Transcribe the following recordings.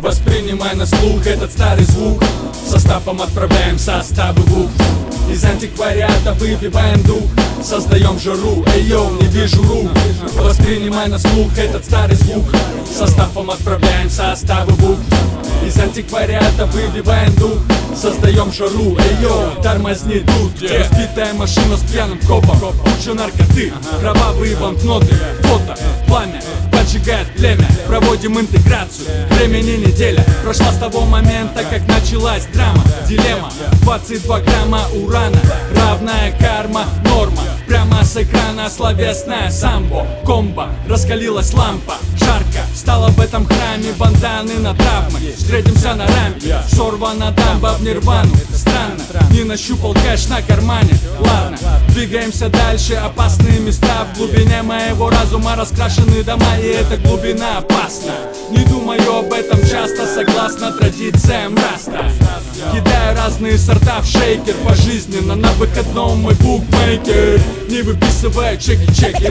Воспринимай на слух этот старый звук. Составом отправляем составы букв. Из антиквариата выбиваем дух. Создаем жару, эй йоу, не вижу рук. Воспринимай на слух этот старый звук. Составом отправляем составы букв. Из антиквариата выбиваем дух. Создаем жару, эй йоу, тормозни тут. Разбитая машина с пьяным копом, куча наркоты, кровавые банкноты, фото, пламя поджигает племя. Проводим интеграцию, времени неделя. Прошла с того момента, как началась драма. Дилемма, 22 грамма урана, равная карма, норма. Прямо с экрана словесная самбо, комбо, раскалилась лампа, жарко. Стало в этом храме, банданы на травмы. Встретимся на рампе, сорвана дамба в нирвану. Странно, не нащупал кэш на кармане. Ладно, двигаемся дальше, опасные места. В глубине моего разума раскрашены дома, и эта глубина опасна. Не думаю об этом часто, согласно традициям раста. Кидаю разные сорта в шейкер пожизненно. На выходном мой букмейкер. Не выписываю чеки-чеки.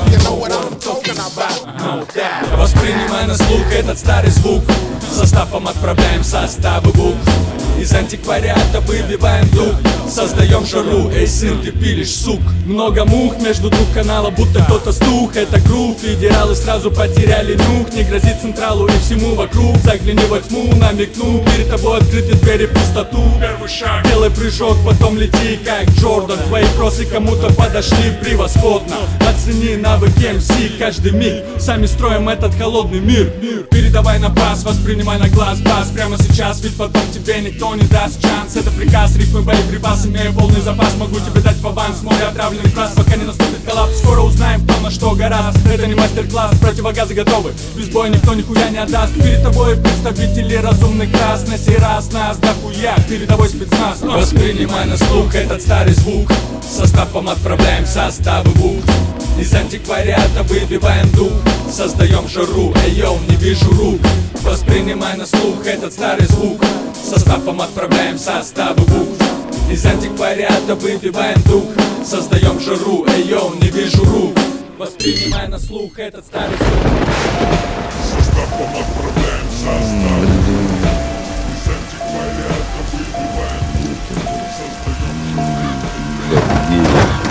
Воспринимай на слух этот старый звук. Составом отправляем составы букв. Из антиквариата выбиваем дух. Создаем жару, эй сын, ты пилишь, сук. Много мух между двух каналов, будто кто-то стух. Это грув, федералы сразу потеряли нюх. Не грозит централу и всему вокруг. Загляни во тьму, намекну. Перед тобой открыты двери в пустоту. Первый шаг, делай прыжок, потом лети как Джордан. Твои кросы кому-то подошли превосходно. Оцени навыки МС каждый миг. Сами строим этот холодный мир. Передавай на пас, воспринимай на глаз бас. Прямо сейчас, ведь потом тебе никто не даст шанс. Это приказ, рифмы, боеприпас, имею полный запас. Могу тебе дать по-банс, море отравленных фраз. Пока не наступит коллапс, скоро узнаем, кто на что гораст. Это не мастер-класс, противогазы готовы. Без боя никто нихуя не отдаст. Перед тобой представители разумных рас. На сей раз нас дохуя, передовой спецназ. Воспринимай на слух этот старый звук. Составом отправляем составы букв. Из антиквариата выбиваем дух. Создаем жару, эй йоу, не вижу рук. Воспринимай на слух этот старый звук. Составом отправляем составы букв. Из антиквариата выбиваем дух. Создаем жару, эй йоу, не вижу рук. Воспринимай на слух этот старый звук. Составом отправляем составы букв. Из антиквариата выбиваем дух. Создаем жару.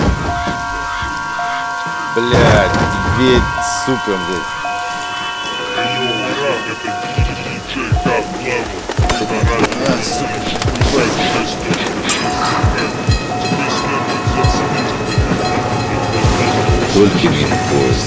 Блядь, дверь, сука, блядь. Только не поздно.